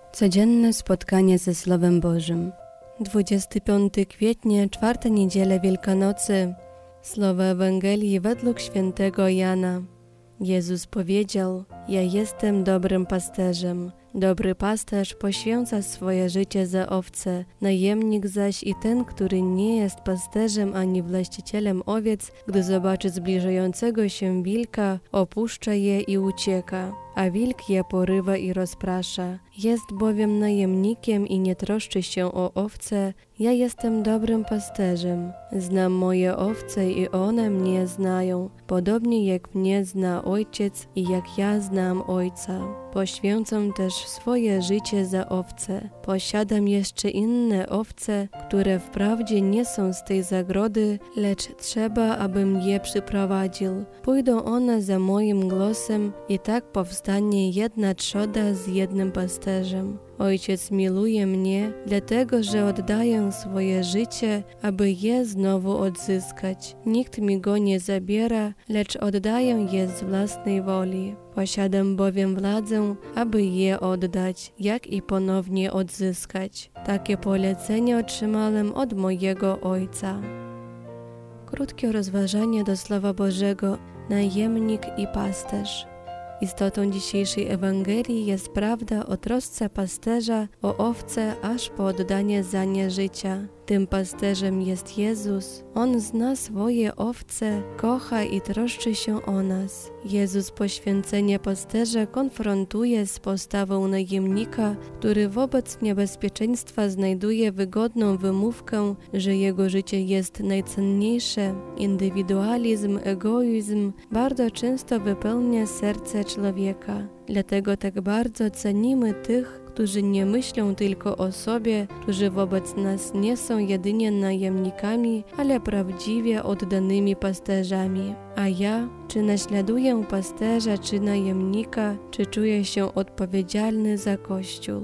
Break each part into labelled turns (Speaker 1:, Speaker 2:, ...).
Speaker 1: Codzienne spotkanie ze Słowem Bożym. 25 kwietnia, czwarta niedziela Wielkanocy. Słowa Ewangelii według świętego Jana. Jezus powiedział: Ja jestem dobrym pasterzem. Dobry pasterz poświęca swoje życie za owce. Najemnik zaś i ten, który nie jest pasterzem ani właścicielem owiec, gdy zobaczy zbliżającego się wilka, opuszcza je i ucieka. A wilk je porywa i rozprasza. Jest bowiem najemnikiem i nie troszczy się o owce. Ja jestem dobrym pasterzem. Znam moje owce i one mnie znają, podobnie jak mnie zna Ojciec i jak ja znam Ojca. Poświęcam też swoje życie za owce. Posiadam jeszcze inne owce, które wprawdzie nie są z tej zagrody, lecz trzeba, abym je przyprowadził. Pójdą one za moim głosem i tak powstanie jedna trzoda z jednym pasterzem. Ojciec miluje mnie, dlatego że oddaję swoje życie, aby je znowu odzyskać. Nikt mi go nie zabiera, lecz oddaję je z własnej woli. Posiadam bowiem władzę, aby je oddać, jak i ponownie odzyskać. Takie polecenie otrzymałem od mojego Ojca. Krótkie rozważanie do Słowa Bożego, najemnik i pasterz. Istotą dzisiejszej Ewangelii jest prawda o trosce pasterza o owce aż po oddanie za nie życia. Tym pasterzem jest Jezus. On zna swoje owce, kocha i troszczy się o nas. Jezus poświęcenie pasterza konfrontuje z postawą najemnika, który wobec niebezpieczeństwa znajduje wygodną wymówkę, że jego życie jest najcenniejsze. Indywidualizm, egoizm bardzo często wypełnia serce człowieka. Dlatego tak bardzo cenimy tych, którzy nie myślą tylko o sobie, którzy wobec nas nie są jedynie najemnikami, ale prawdziwie oddanymi pasterzami. A ja, czy naśladuję pasterza, czy najemnika, czy czuję się odpowiedzialny za Kościół?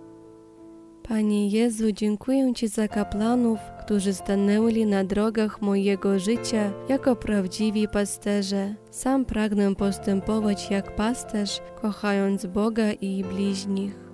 Speaker 1: Panie Jezu, dziękuję Ci za kapłanów, którzy stanęli na drogach mojego życia jako prawdziwi pasterze. Sam pragnę postępować jak pasterz, kochając Boga i bliźnich.